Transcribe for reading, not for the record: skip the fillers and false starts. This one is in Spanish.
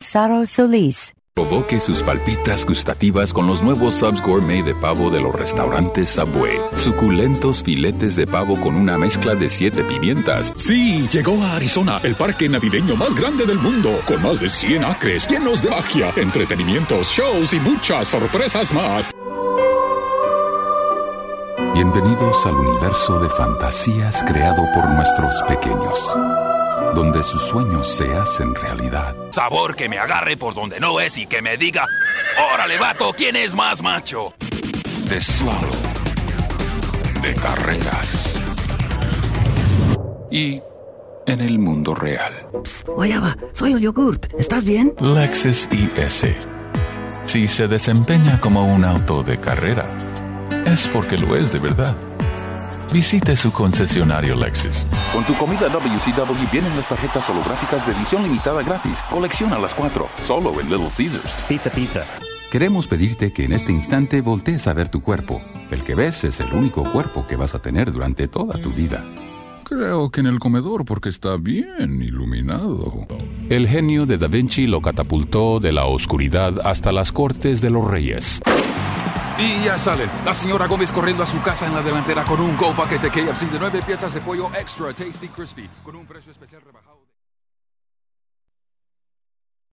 Cesaro Solís. Provoque sus palpitas gustativas con los nuevos subs gourmet de pavo de los restaurantes Subway. Suculentos filetes de pavo con una mezcla de 7 pimientas. Sí, llegó a Arizona, el parque navideño más grande del mundo, con más de 100 acres llenos de magia, entretenimientos, shows y muchas sorpresas más. Bienvenidos al universo de fantasías creado por nuestros pequeños, donde sus sueños se hacen realidad. Sabor que me agarre por donde no es y que me diga: ¡órale, vato! ¿Quién es más macho? De slalom, de carreras y en el mundo real. Psst, guayaba, soy el yogurt. ¿Estás bien? Lexus IS. Si se desempeña como un auto de carrera, es porque lo es de verdad. Visite su concesionario Lexus. Con tu comida WCW vienen las tarjetas holográficas de edición limitada gratis. Colecciona las 4, solo en Little Caesars. Pizza. Queremos pedirte que en este instante voltees a ver tu cuerpo. El que ves es el único cuerpo que vas a tener durante toda tu vida. Creo que en el comedor porque está bien iluminado. El genio de Da Vinci lo catapultó de la oscuridad hasta las cortes de los reyes. Y ya salen. La señora Gómez corriendo a su casa en la delantera con un Go paquete KFC de 9 piezas de pollo extra tasty crispy con un precio especial rebajado.